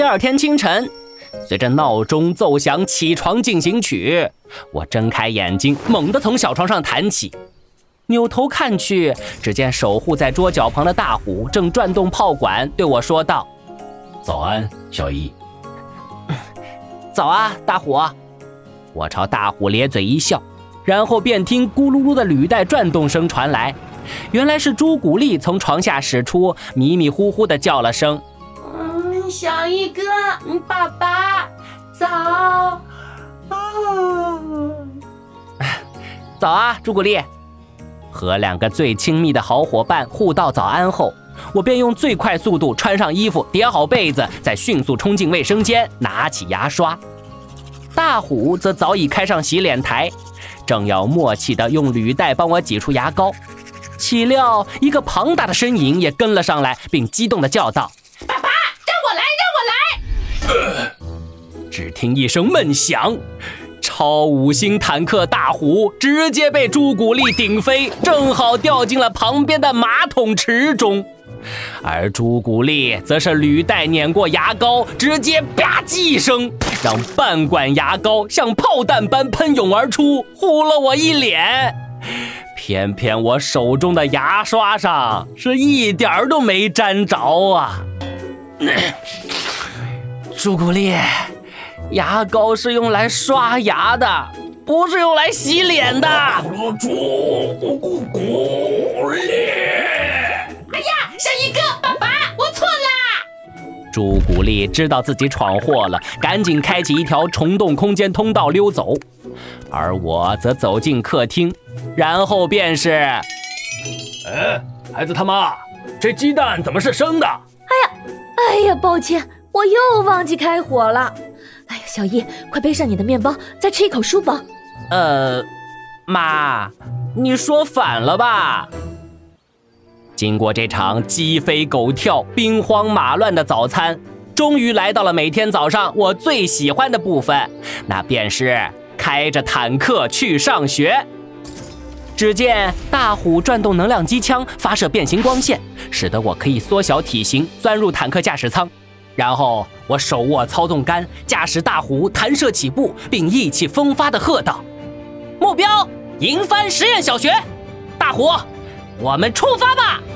二天清晨，随着闹钟奏响起床进行曲，我睁开眼睛，猛地从小床上弹起，扭头看去，只见守护在桌角旁的大虎正转动炮管，对我说道：“ 早安，小姨。”“ 早啊，大虎。”我朝大虎咧嘴一笑，然后便听咕噜噜的履带转动声传来，原来是朱古力从床下驶出，迷迷糊糊地叫了声：“ 小姨哥，爸爸，早。”“ 早啊，朱古力。”和两个最亲密的好伙伴互道早安后，我便用最快速度穿上衣服，叠好被子，再迅速冲进卫生间，拿起牙刷。大虎则早已开上洗脸台，正要默契地用履带帮我挤出牙膏，岂料一个庞大的身影也跟了上来，并激动地叫道：“ 爸爸，让我来！” 只听一声闷响，超5星坦克大虎直接被朱古力顶飞，正好掉进了旁边的马桶池中。而朱古力则是履带碾过牙膏，直接吧唧一声，让半管牙膏像炮弹般喷涌而出，糊了我一脸。偏偏我手中的牙刷上是一点都没沾着啊！朱古力，牙膏是用来刷牙的，不是用来洗脸的。 朱古力！ 哎呀，小姨哥，爸爸，我错啦！ 朱古力知道自己闯祸了，赶紧开启一条虫洞空间通道溜走，而我则走进客厅，然后便是…… 孩子他妈，这鸡蛋怎么是生的？ 哎呀，抱歉，我又忘记开火了。哎呀，小易，快背上你的面包，再吃一口书包。 妈，你说反了吧？经过这场鸡飞狗跳、兵荒马乱的早餐，终于来到了每天早上我最喜欢的部分，那便是开着坦克去上学。只见大虎转动能量机枪，发射变形光线，使得我可以缩小体型，钻入坦克驾驶舱。然后我手握操纵杆，驾驶大虎弹射起步，并意气风发地喝道：“目标，迎帆实验小学！大虎，我们出发吧！”